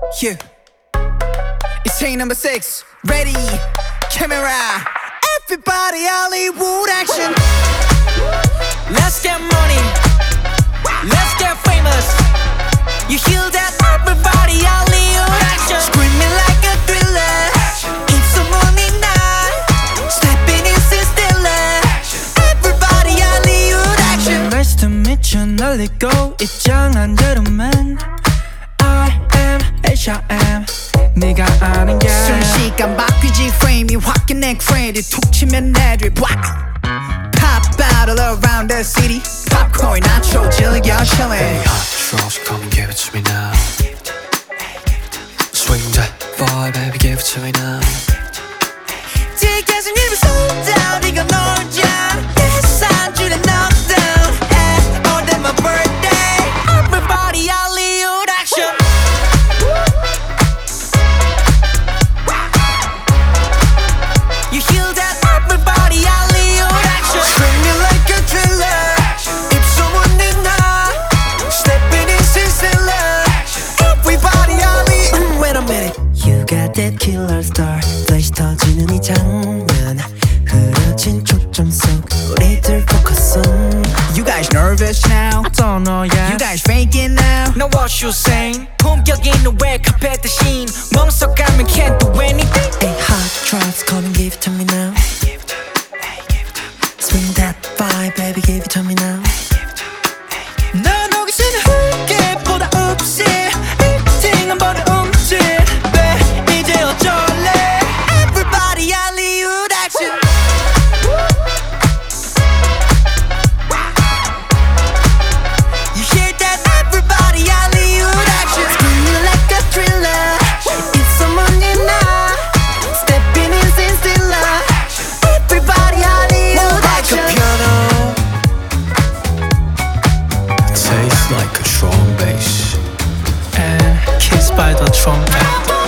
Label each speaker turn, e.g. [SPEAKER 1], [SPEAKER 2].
[SPEAKER 1] Yeah. It's take number 6. Ready, camera. Everybody Hollywood action.
[SPEAKER 2] Let's get money. Let's get famous. You hear that? Everybody Hollywood action.
[SPEAKER 1] Screaming like a thriller. If someone in night, stepping in stiller. Everybody Hollywood action.
[SPEAKER 2] Nice to meet you. 날리고 입장한 대로만 I am H.I.M. 네가 아는 게
[SPEAKER 1] 순식간 바뀌지 프레임이 확인해 크레딧 툭 치면 애들이 Pop battle around the city. Popcorn nacho 즐겨 chillin'.
[SPEAKER 3] Hey hot trolls, come and give it to me now. Swing that boy, baby, give it to me now.
[SPEAKER 1] Tickets and give it sold out. 이건 놀자. 예산 줄에 knockdown. On to my birthday.
[SPEAKER 2] Everybody Hollywood action. You hear that? Everybody Hollywood action.
[SPEAKER 1] Screaming like a thriller. If someone did not stepping in stiller. Everybody Hollywood. Wait a minute.
[SPEAKER 2] You got that killer star. 플래시 터지는 이 장면. 흐려진 초점 속 우리들 focus on.
[SPEAKER 1] You guys nervous now?
[SPEAKER 2] I don't know yet.
[SPEAKER 1] You guys faking now?
[SPEAKER 2] Know what you saying? 품격 있는 red-carpet 대신 멍석가면 can't do anything. Hey, hot drops, come and give it to me now. Swing that vibe, baby, give it to me now.
[SPEAKER 1] 난 호기심에 흙에보다 없이 일팅한 번에 움찔 왜 이제 어쩔래? Everybody Hollywood action. You hear that? Everybody Hollywood action. Screaming like a thriller. If someone in now stepping in sin stiller. Everybody Hollywood action.
[SPEAKER 3] Like a piano, tastes like a drum bass.
[SPEAKER 2] And kissed by the trumpet.